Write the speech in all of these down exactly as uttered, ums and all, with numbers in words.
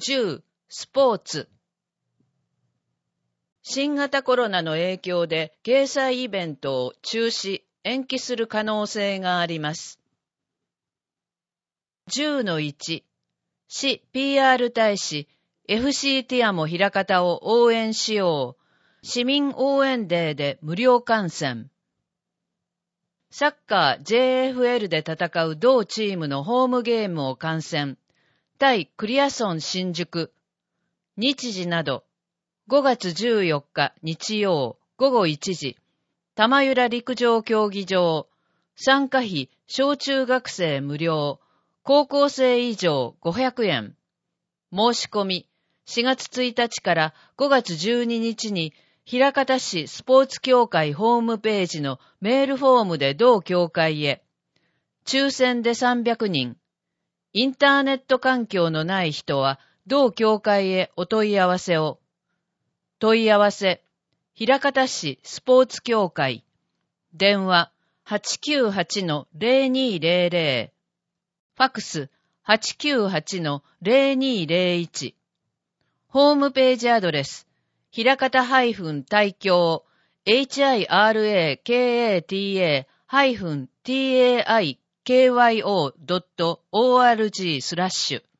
じゅう、スポーツ。新型コロナの影響で掲載イベントを中止、延期する可能性があります。じゅうのいち、市 ピーアール 大使、エフシー ティアモ枚方を応援しよう。市民応援デーで無料観戦。サッカー ジェーエフエル で戦う同チームのホームゲームを観戦。対クリアソン新宿。日時など、ごがつじゅうよっか日曜ごごいちじ、玉浦陸上競技場。参加費小中学生無料。高校生以上ごひゃくえん。申し込み、しがつついたちからごがつじゅうににちに、枚方市スポーツ協会ホームページのメールフォームで同協会へ。抽選でさんびゃくにん。インターネット環境のない人は、同協会へお問い合わせを。問い合わせ、枚方市スポーツ協会。電話 はちきゅうはちのゼロにーゼロゼロ。ファクス はちきゅうはちのゼロにーゼロいち。ホームページアドレス、枚方大京、エイチアイアールエーケーエーティーエー ティーエーアイケーワイオー ドット オーアールジー スラッシュ。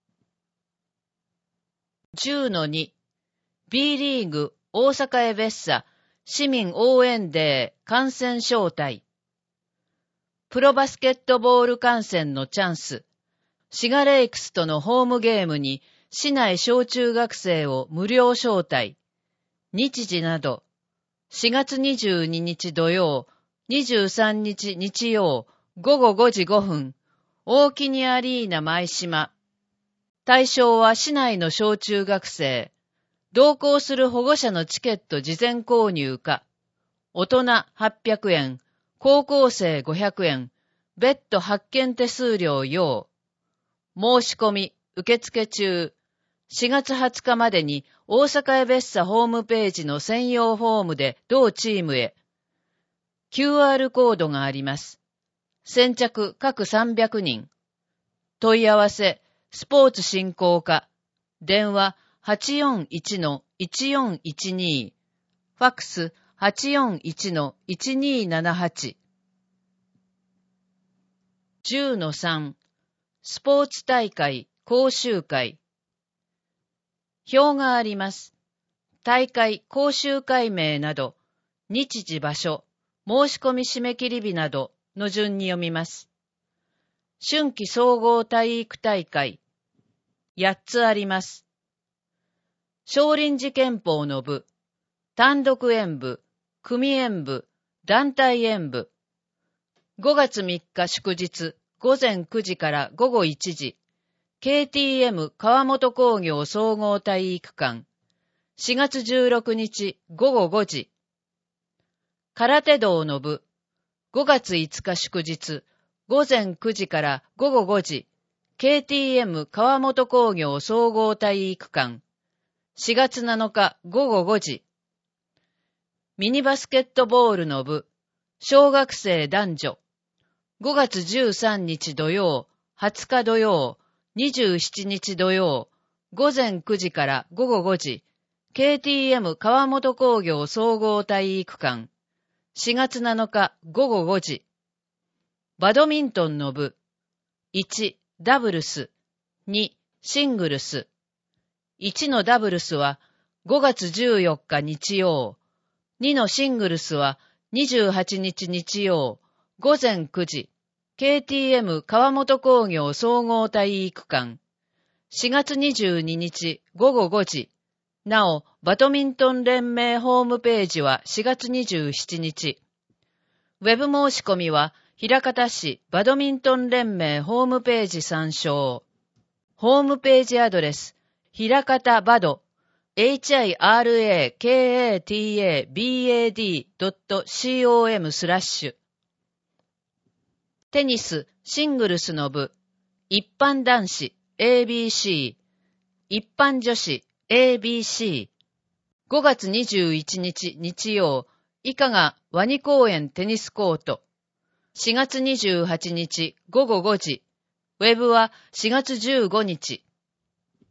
じゅうのに、B リーグ大阪エベッサ市民応援デー観戦招待。プロバスケットボール観戦のチャンス。シガレイクスとのホームゲームに市内小中学生を無料招待。日時など、しがつにじゅうににち土曜、にじゅうさんにち日曜、ごごごじごふん、大木にアリーナ舞島。対象は市内の小中学生。同行する保護者のチケット事前購入か。大人はっぴゃくえん、高校生ごひゃくえん、別途発券手数料要。申し込み、受付中。しがつはつかまでに大阪エベッサホームページの専用フォームで同チームへ。キューアール コードがあります。先着各さんびゃくにん。問い合わせ、スポーツ振興課。電話 はちよんいちのいちよんいちに。ファックス はちよんいちのいちにななはち。じゅうのさん、スポーツ大会講習会。表があります。大会講習会名など、日時場所、申し込み締め切り日などの順に読みます。春季総合体育大会。やっつあります。少林寺拳法の部、単独演部、組演部、団体演部。ごがつみっか祝日、ごぜんくじからごごいちじ。ケーティーエム 川本工業総合体育館。しがつじゅうろくにちごごごじ。空手道の部。ごがついつか祝日。ごぜんくじからごごごじ。ケーティーエム 川本工業総合体育館。しがつなのかごごごじ。ミニバスケットボールの部。小学生男女。ごがつじゅうさんにち土曜、はつか土曜、にじゅうしちにち土曜、ごぜんくじからごごごじ、ケーティーエム 川本工業総合体育館。しがつなのかごごごじ。バドミントンの部。いち、ダブルス。に、シングルス。いちのダブルスはごがつじゅうよっか日曜。にのシングルスはにじゅうはちにち日曜。ごぜんくじ。ケーティーエム 川本工業総合体育館。しがつにじゅうににちごごごじ。なお、バドミントン連盟ホームページはしがつにじゅうしちにち。ウェブ申し込みは、枚方市バドミントン連盟ホームページ参照。ホームページアドレス、枚方バド、エイチアイアールエーケーエーティーエービーエーディードットコム スラッシュ。テニス、シングルスの部、一般男子 エービーシー、一般女子 エービーシー。ごがつにじゅういちにち日曜、以下がワニ公園テニスコート。しがつにじゅうはちにちごごごじ。ウェブはしがつじゅうごにち。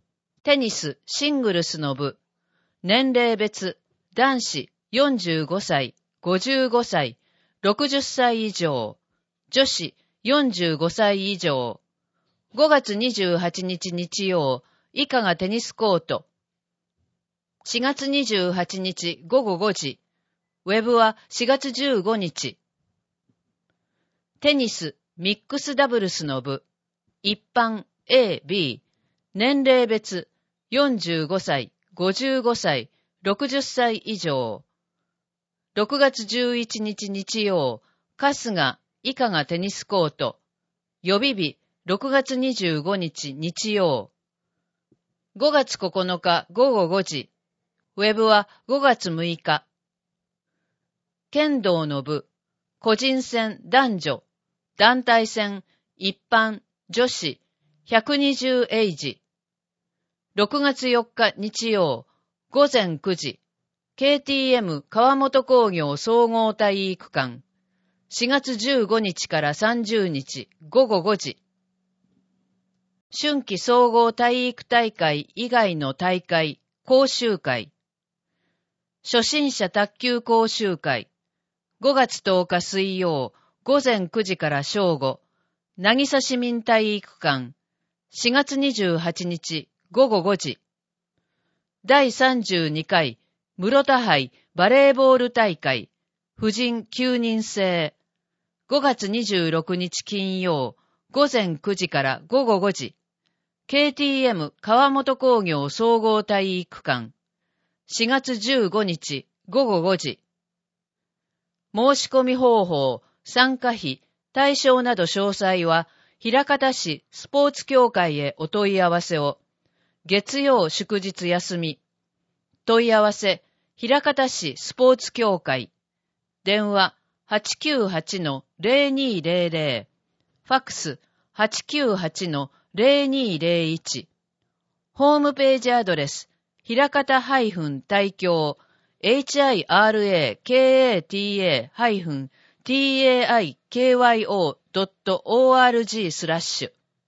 テニスシングルスの部、年齢別、男子よんじゅうごさい、ごじゅうごさい、ろくじゅっさい以上、女子よんじゅうごさい以上、ごがつにじゅうはちにち日曜、以下がテニスコート。しがつにじゅうはちにちごごごじ、ウェブはしがつじゅうごにち。テニスミックスダブルスの部、一般 A、B、年齢別よんじゅうごさい、ごじゅうごさい、ろくじゅっさい以上。ろくがつじゅういちにち日曜、春日、以下がテニスコート。予備日、ろくがつにじゅうごにち日曜。ごがつここのかごごごじ。ウェブはごがつむいか。剣道の部、個人戦男女、団体戦一般女子ひゃくにじゅうエイジ。ろくがつよっか日曜、ごぜんくじ、ケーティーエム 川本工業総合体育館。しがつじゅうごにちからさんじゅうにちごごごじ。春季総合体育大会以外の大会、講習会。初心者卓球講習会。ごがつとおか水曜、ごぜんくじから正午、渚市民体育館。しがつにじゅうはちにちごごごじ。だいさんじゅうにかい室田杯バレーボール大会、婦人きゅうにん制。ごがつにじゅうろくにち金曜、ごぜんくじからごごごじ。ケーティーエム 川本工業総合体育館。しがつじゅうごにちごごごじ。申し込み方法、参加費、対象など詳細は、枚方市スポーツ協会へお問い合わせを。月曜祝日休み。問い合わせ、枚方市スポーツ協会。電話 はちきゅうはちのゼロにーゼロゼロ。ファックス はちきゅうはちのゼロにーゼロいち。ホームページアドレス、枚方大京 エイチアイアールエーケーエーティーエーティーエーアイケーワイオードットオーアールジー スラッシュ。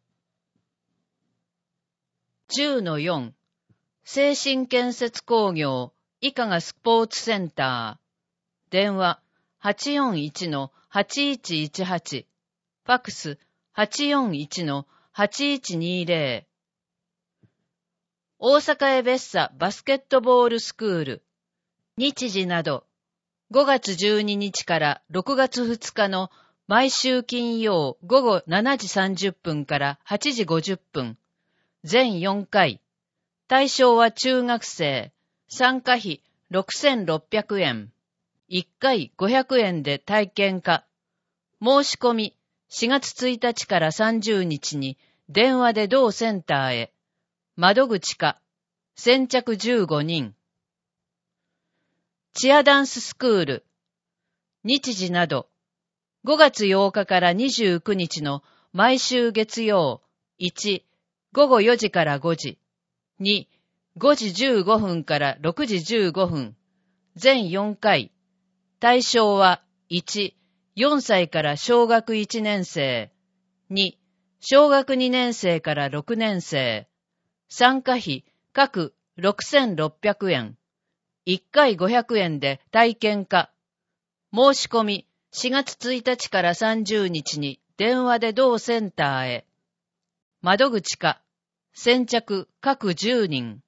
じゅうのよん、精神建設工業、以下がスポーツセンター。電話、はちよんいちのはちいちいちはち。ファックス、はちよんいちのはちいちにゼロ。大阪エベッサバスケットボールスクール。日時など、ごがつじゅうににちからろくがつふつかの毎週金曜ごごしちじさんじゅっぷんからはちじごじゅっぷん。全よんかい。対象は中学生。参加費ろくせんろっぴゃくえん。いっかいごひゃくえんで体験化。申し込みしがつついたちからさんじゅうにちに電話で同センターへ。窓口か。先着じゅうごにん。チアダンススクール。日時など、ごがつようかからにじゅうくにちの毎週月曜、いち、ごごよじからごじ、に、ごじじゅうごふんからろくじじゅうごふん、全よんかい。対象は、いち、よんさいから小学いちねんせい、に、小学にねんせいからろくねんせい。参加費、各ろくせんろっぴゃくえん。いっかいごひゃくえんで体験化。申し込みしがつついたちからさんじゅうにちに電話で同センターへ。窓口か。先着各じゅうにん。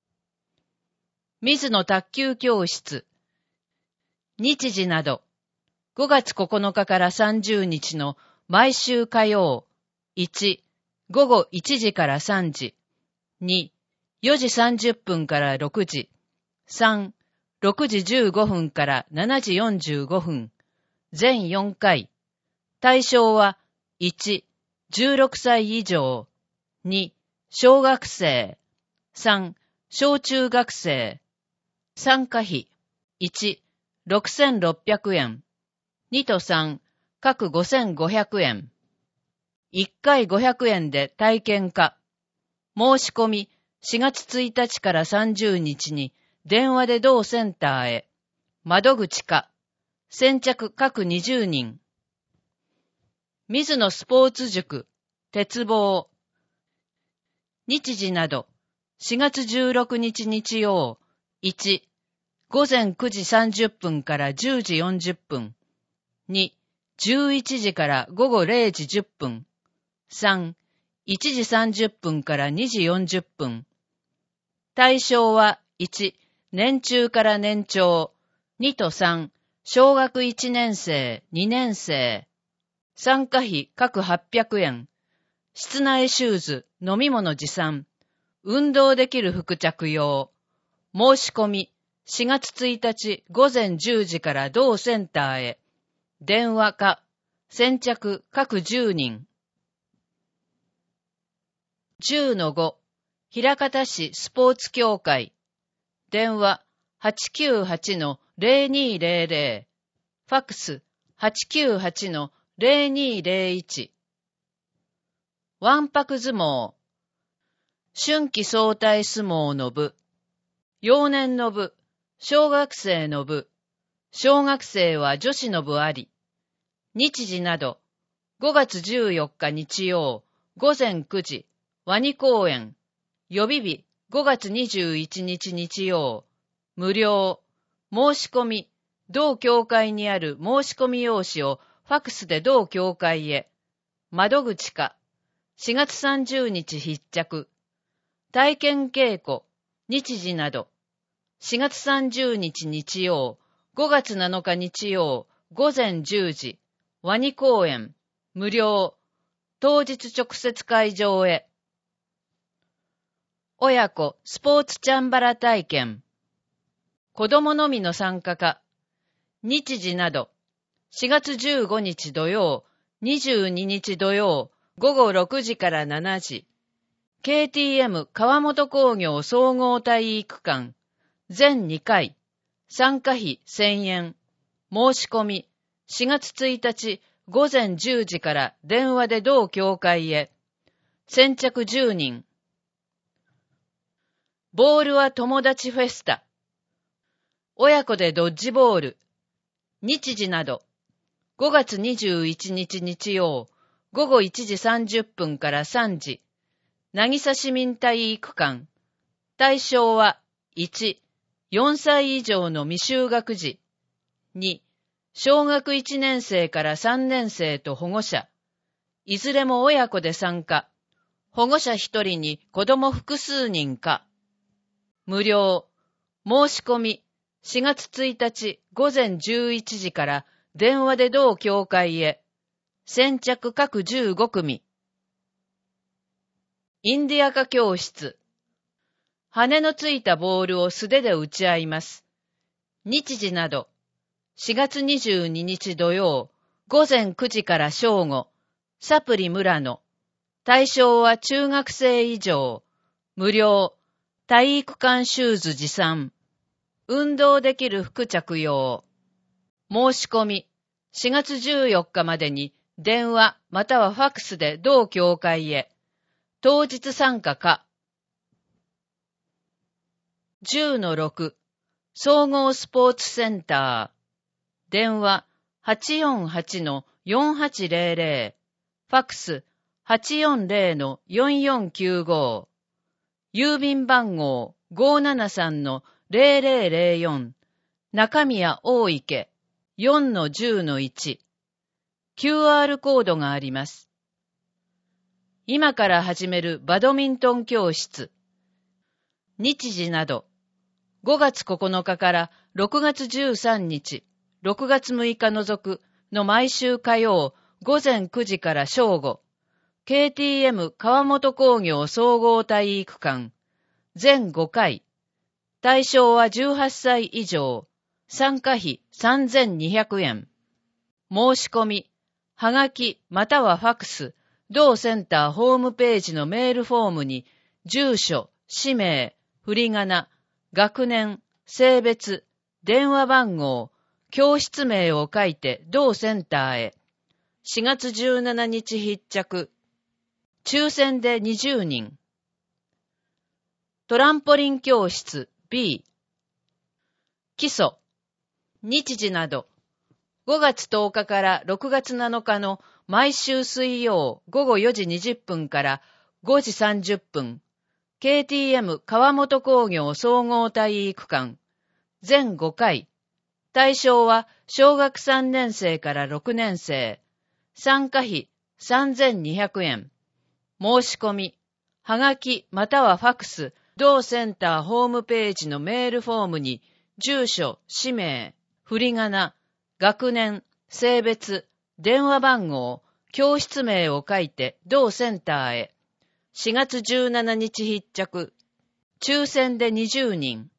水野卓球教室。日時など、ごがつここのかからさんじゅうにちの毎週火曜、いち、ごごいちじからさんじ、に、よじさんじゅっぷんからろくじ、さん、ろくじじゅうごふんからしちじよんじゅうごふん、全よんかい。対象は、いち、じゅうろくさい以上、に、小学生、さん、小中学生。参加費、いち、ろくせんろっぴゃくえん、にとさん、各ごせんごひゃくえん。いっかいごひゃくえんで体験化。申し込みしがつついたちからさんじゅうにちに電話で同センターへ。窓口か。先着各にじゅうにん。水野スポーツ塾、鉄棒。日時など、 しがつじゅうろくにち日曜、いち、ごぜんくじさんじゅっぷんからじゅうじよんじゅっぷん。に、じゅういちじからごごれいじじゅっぷん。さん、いちじさんじゅっぷんからにじよんじゅっぷん。対象はいち、年中から年長。にとさん、小学いちねん生、にねん生。参加費各はっぴゃくえん。室内シューズ、飲み物持参。運動できる服着用。申し込み、しがつついたちごぜんじゅうじから同センターへ。電話か、先着各じゅうにん。じゅうのご、枚方市スポーツ協会。電話 はちきゅうはちのぜろにぜろぜろ。ファックス はちきゅうはちのぜろにぜろいち。わんぱく相撲。春季相対相撲の部。幼年の部、小学生の部。小学生は女子の部あり。日時など、ごがつじゅうよっか日曜、ごぜんくじ、ワニ公園。予備日、ごがつにじゅういちにち日曜。無料。申し込み、同協会にある申し込み用紙をファックスで同協会へ。窓口か。しがつさんじゅうにち必着。体験稽古、日時など。しがつさんじゅうにち日曜、ごがつなのか日曜、ごぜんじゅうじ、ワニ公園、無料。当日直接会場へ。親子スポーツチャンバラ体験。子供のみの参加か。日時など。しがつじゅうごにち土曜、にじゅうににち土曜、ごごろくじからしちじ。ケーティーエム 川本工業総合体育館。全にかい。参加費せんえん。申し込み。しがつついたちごぜんじゅうじから電話で同協会へ。先着じゅうにん。ボールは友達フェスタ。親子でドッジボール。日時など。ごがつにじゅういちにち日曜、ごごいちじさんじゅっぷんからさんじ。渚市民体育館。対象はいち、よんさい以上の未就学児。に、小学いちねん生からさんねん生と保護者。いずれも親子で参加。保護者ひとりに子供複数人か。無料。申し込み。しがつついたちごぜんじゅういちじから電話で同協会へ。先着各じゅうごくみ。インディアカ教室。羽のついたボールを素手で打ち合います。日時など。しがつにじゅうににち土曜、ごぜんくじから正午。サプリ村野。対象は中学生以上。無料。体育館シューズ持参。運動できる服着用。申し込み。しがつじゅうよっかまでに電話またはファックスで同協会へ。当日参加か。じゅうのろく、総合スポーツセンター。電話 はちよんはちのよんはちぜろぜろ。ファックス はちよんぜろのよんよんきゅうご。郵便番号 ごーななさんのぜろぜろぜろよん。中宮大池 よんのじゅうのいち。キューアール コードがあります。今から始めるバドミントン教室。日時など。ごがつここのかからろくがつじゅうさんにち、ろくがつむいか除くの毎週火曜ごぜんくじから正午。ケーティーエム 川本工業総合体育館。全ごかい。対象はじゅうはっさい以上。参加費さんぜんにひゃくえん。申し込み。はがきまたはファックス。同センターホームページのメールフォームに、住所、氏名、振り仮名、学年、性別、電話番号、教室名を書いて同センターへ。しがつじゅうしちにち必着。抽選でにじゅうにん。トランポリン教室 B。基礎。日時など。ごがつとおかからろくがつなのかの毎週水曜ごごよじにじゅっぷんからごじさんじゅっぷん。 ケーティーエム 川本工業総合体育館全ごかい。対象は小学さんねん生からろくねん生。参加費さんぜんにひゃくえん。申し込み、はがきまたはファクス、同センターホームページのメールフォームに、住所、氏名、振り仮名、学年、性別、電話番号、教室名を書いて同センターへ。しがつじゅうしちにち必着。抽選でにじゅうにん。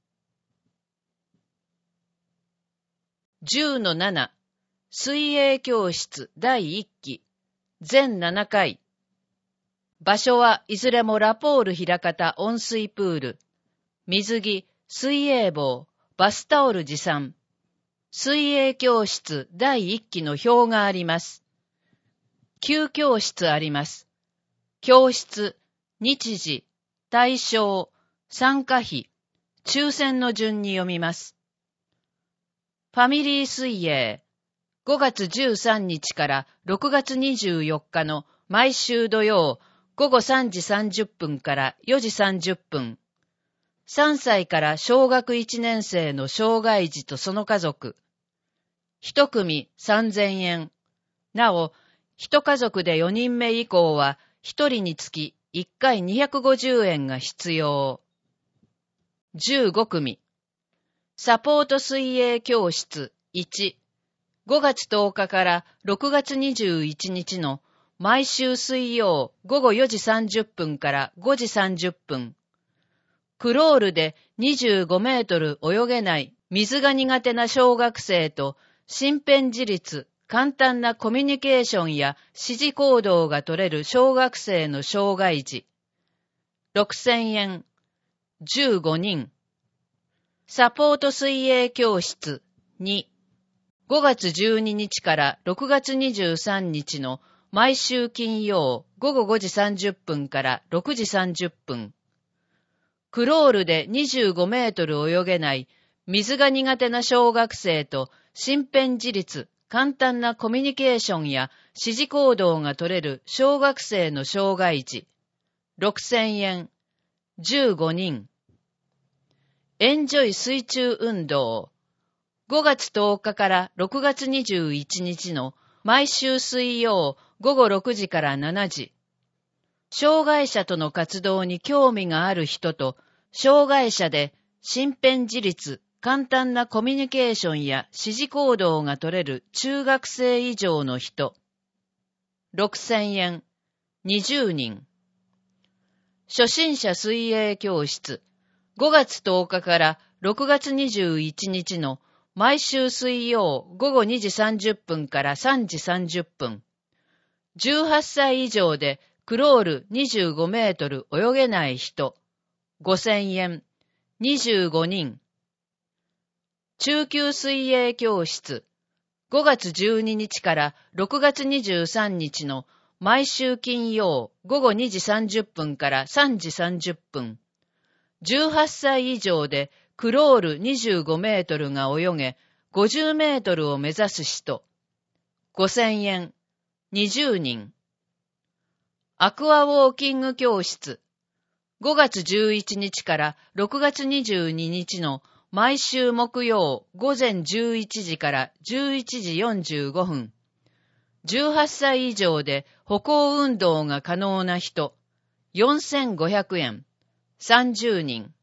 じゅうのなな、水泳教室だいいっき、全ななかい。場所はいずれもラポール枚方温水プール。水着、水泳帽、バスタオル持参。水泳教室だいいっきの表があります。きゅう教室あります。教室、日時、対象、参加費、抽選の順に読みます。ファミリー水泳、ごがつじゅうさんにちからろくがつにじゅうよっかの毎週土曜、ごごさんじさんじゅっぷんからよじさんじゅっぷん。さんさいから小学いちねん生の障害児とその家族。一組さんぜんえん。なお、一家族でよにんめ以降は一人につきいっかいにひゃくごじゅうえんが必要。じゅうごくみ。サポート水泳教室いち。ごがつとおかからろくがつにじゅういちにちの毎週水曜ごごよじさんじゅっぷんからごじさんじゅっぷん。クロールでにじゅうごメートル泳げない水が苦手な小学生と身辺自立、簡単なコミュニケーションや指示行動が取れる小学生の障害児。ろくせんえん。じゅうごにん。サポート水泳教室に。ごがつじゅうににちからろくがつにじゅうさんにちの毎週金曜ごごごじさんじゅっぷんからろくじさんじゅっぷん。クロールでにじゅうごメートル泳げない水が苦手な小学生と身辺自立、簡単なコミュニケーションや指示行動が取れる小学生の障害児。ろくせんえん。じゅうごにん。エンジョイ水中運動。ごがつとおかからろくがつにじゅういちにちの毎週水曜ごごろくじからしちじ。障害者との活動に興味がある人と、障害者で身辺自立、簡単なコミュニケーションや指示行動が取れる中学生以上の人。ろくせんえん。にじゅうにん。初心者水泳教室。ごがつとおかからろくがつにじゅういちにちの毎週水曜ごごにじさんじゅっぷんからさんじさんじゅっぷん。じゅうはっさい以上でクロールにじゅうごメートル泳げない人。ごせんえん。にじゅうごにん。中級水泳教室。ごがつじゅうににちからろくがつにじゅうさんにちの毎週金曜ごごにじさんじゅっぷんからさんじさんじゅっぷん。じゅうはっさい以上でクロールにじゅうごメートルが泳げ、ごじゅうメートルを目指す人。ごせんえん。にじゅうにん。アクアウォーキング教室。ごがつじゅういちにちからろくがつにじゅうににちの毎週木曜ごぜんじゅういちじからじゅういちじよんじゅうごふん。じゅうはっさい以上で歩行運動が可能な人。よんせんごひゃくえん。さんじゅうにん。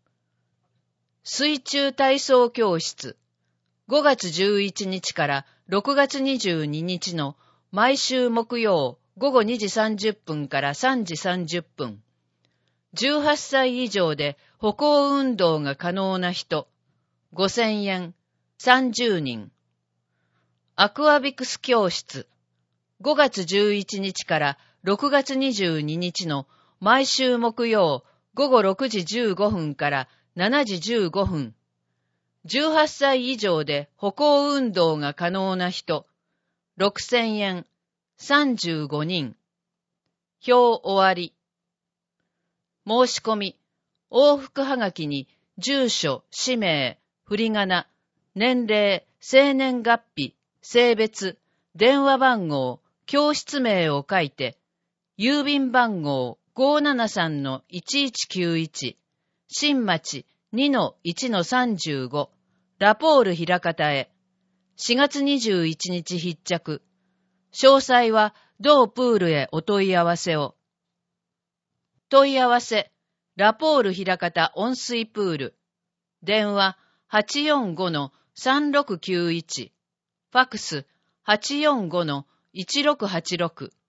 水中体操教室。ごがつじゅういちにちからろくがつにじゅうににちの毎週木曜ごごにじさんじゅっぷんからさんじさんじゅっぷん。じゅうはっさい以上で歩行運動が可能な人。ごせんえん。さんじゅうにん。アクアビクス教室。ごがつじゅういちにちからろくがつにじゅうににちの毎週木曜ごごろくじじゅうごふんからしちじじゅうごふん。じゅうはっさい以上で歩行運動が可能な人。ろくせんえん。さんじゅうごにん。表終わり。申し込み。往復はがきに住所、氏名、振り仮名、年齢、生年月日、性別、電話番号、教室名を書いて、郵便番号ごーななさんのいちいちきゅういち、新町 にのいちのさんじゅうご、ラポール枚方へ。しがつにじゅういちにち必着。詳細は同プールへお問い合わせを。問い合わせ、ラポール枚方温水プール。電話 はちよんごのさんろくきゅういち。ファクス はちよんごのいちろくはちろく。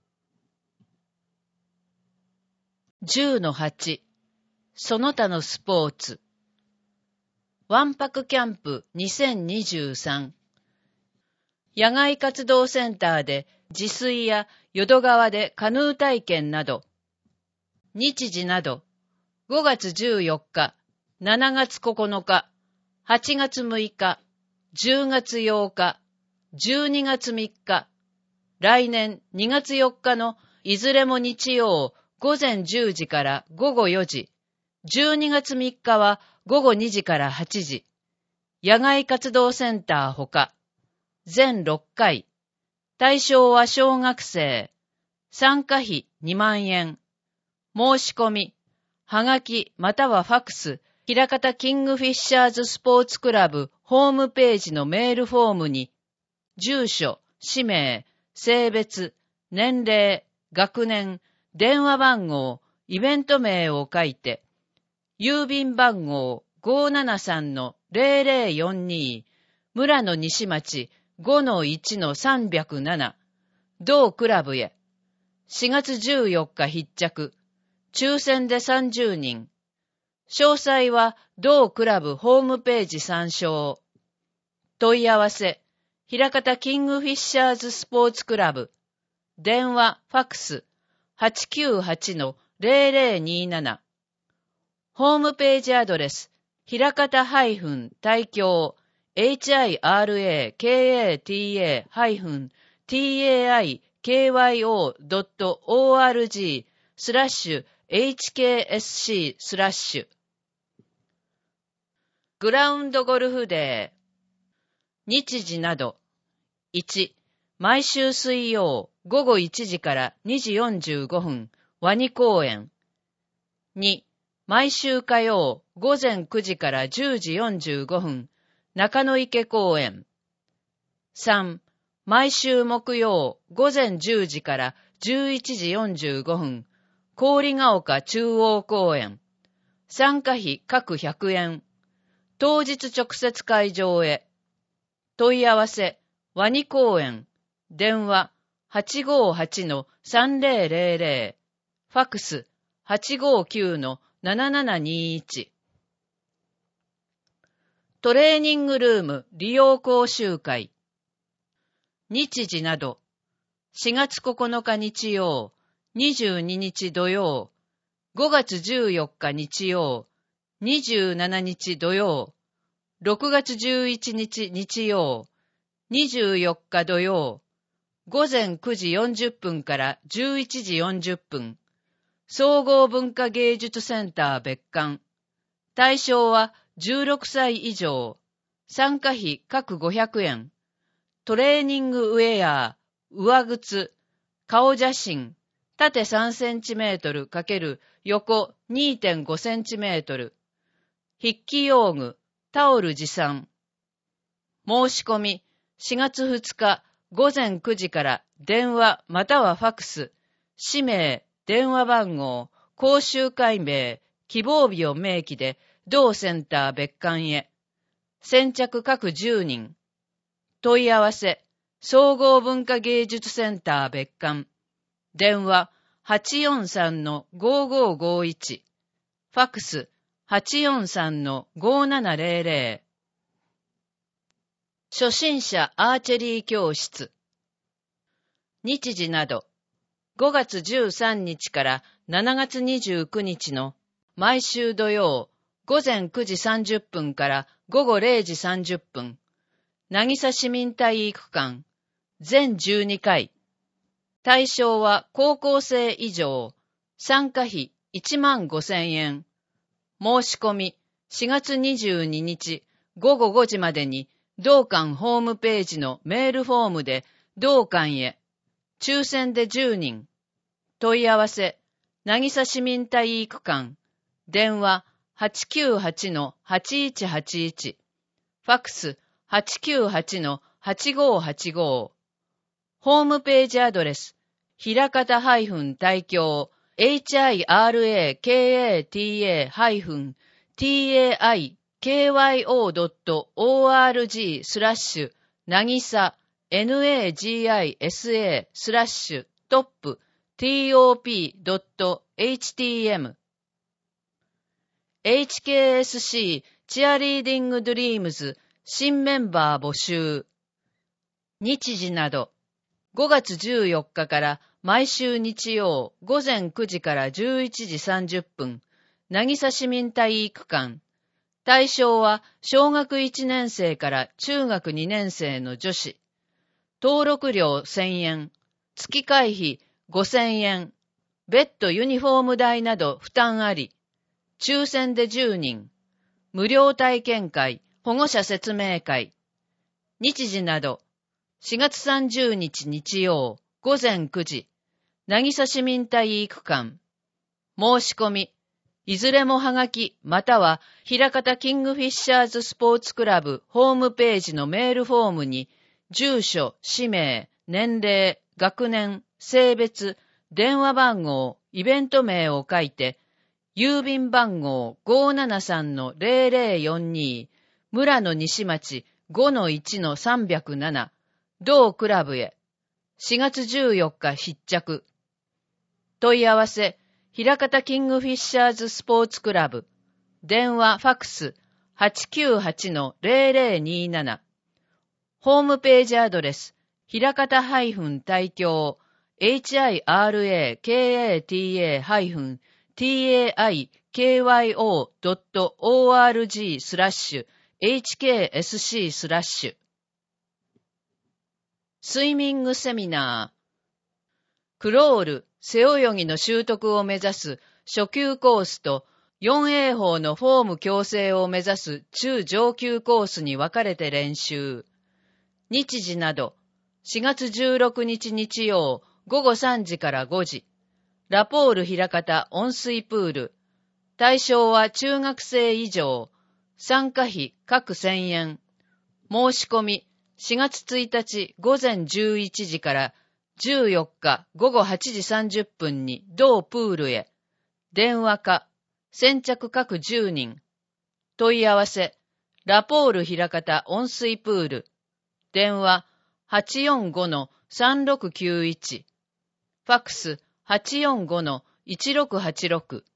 じゅうのはち。その他のスポーツ。わんぱくキャンプにせんにじゅうさん。野外活動センターで自炊や淀川でカヌー体験など。日時など、ごがつじゅうよっか、しちがつここのか、はちがつむいか、じゅうがつようか、じゅうにがつみっか、来年にがつよっかのいずれも日曜ごぜんじゅうじからごごよじ、じゅうにがつみっかはごごにじからはちじ、野外活動センターほか、全ろっかい、対象は小学生、参加費にまんえん、申し込み、はがきまたはファクス、枚方キングフィッシャーズスポーツクラブホームページのメールフォームに、住所、氏名、性別、年齢、学年、電話番号、イベント名を書いて、郵便番号 ごーななさんのぜろぜろよんに、村野西町 ごのいちのさんぜろなな、同クラブへ。しがつじゅうよっか必着。抽選でさんじゅうにん。詳細は同クラブホームページ参照。問い合わせ、枚方キングフィッシャーズスポーツクラブ。電話、ファクス、はちきゅうはちのぜろぜろになな。ホームページアドレス、枚方大京、エイチアイアールエーケーエーティーエーティーエーアイケーワイオードットオーアールジー スラッシュ エイチケーエスシー スラッシュ。グラウンドゴルフデー。日時など。いち、毎週水曜ごごいちじからにじよんじゅうごふん、ワニ公園。に、毎週火曜ごぜんくじからじゅうじよんじゅうごふん、中野池公園。さん、毎週木曜ごぜんじゅうじからじゅういちじよんじゅうごふん、郡ヶ丘中央公園。参加費各ひゃくえん。当日直接会場へ。問い合わせ、ワニ公園。電話、はちごーはちのさんぜろぜろぜろ。ファクス、はちごーきゅうのななななにいち。トレーニングルーム利用講習会。日時など、しがつここのか日曜、にじゅうににち土曜、ごがつじゅうよっか日曜、にじゅうしちにち土曜、ろくがつじゅういちにち日曜、にじゅうよっか土曜、ごぜんくじよんじゅっぷんからじゅういちじよんじゅっぷん、総合文化芸術センター別館。対象はじゅうろくさい以上。参加費各ごひゃくえん。トレーニングウェア、上靴、顔写真、縦さんセンチメートル×横 にてんごセンチメートル。筆記用具、タオル持参。申し込み、しがつふつかごぜんくじから電話またはファクス、氏名、電話番号、講習会名、希望日を明記で、同センター別館へ。先着各じゅうにん。問い合わせ、総合文化芸術センター別館。電話、はちよんさんのごごごいち。ファクス、はちよんさんのごななぜろぜろ。初心者アーチェリー教室。日時など、ごがつじゅうさんにちからしちがつにじゅうくにちの毎週土曜、ごぜんくじさんじゅっぷんからごごれいじさんじゅっぷん、渚市民体育館、全じゅうにかい。対象は高校生以上、参加費いちまんごせんえん。申し込みしがつにじゅうににちごごごじまでに同館ホームページのメールフォームで同館へ。抽選でじゅうにん。問い合わせ、 渚市民体育館、電話 はちきゅうはちのはちいちはちいち、ファックス はちきゅうはちのはちごーはちごー、ホームページアドレス、ひらかた大京 エイチアイアールエーケーエーティーエー ティーエーアイケーワイオードットオーアールジー スラッシュなぎさ ナギサ スラッシュトップ トップ エイチティーエム エイチケーエスシー チアリーディングドリームズ新メンバー募集。日時などごがつじゅうよっかから毎週日曜午前くじからじゅういちじさんじゅっぷん、渚市民体育館。対象は小学いちねん生から中学にねん生の女子。登録料せんえん、月会費ごせんえん、別途ユニフォーム代など負担あり。抽選でじゅうにん。無料体験会、保護者説明会。日時などしがつさんじゅうにち日曜午前くじ、渚市民体育館。申し込み、いずれもはがきまたは平方キングフィッシャーズスポーツクラブホームページのメールフォームに住所、氏名、年齢、学年、性別、電話番号、イベント名を書いて、郵便番号 ごーななさんのゼロゼロよんに、村野西町 ごのいちのさんびゃくなな、同クラブへ。しがつじゅうよっか必着。問い合わせ、平方キングフィッシャーズスポーツクラブ。電話ファックス はちきゅうはちのゼロゼロになな。ホームページアドレス、平方大京 エイチアイアールエーケーエーティーエーティーエーアイケーワイオードットオーアールジー スラッシュ エイチケーエスシー スラッシュ。スイミングセミナー。クロール、背泳ぎの習得を目指す初級コースと よんエー 法のフォーム矯正を目指す中上級コースに分かれて練習。日時などしがつじゅうろくにち日曜ごごさんじからごじ。ラポール平方温水プール。対象は中学生以上。参加費各せんえん。申し込みしがつついたち午前じゅういちじからじゅうよっかごごはちじさんじゅっぷんに同プールへ。電話か。先着各じゅうにん。問い合わせ。ラポール平方温水プール。電話 はちよんごのさんろくきゅういち。ファックス はちよんごのいちろくはちろく。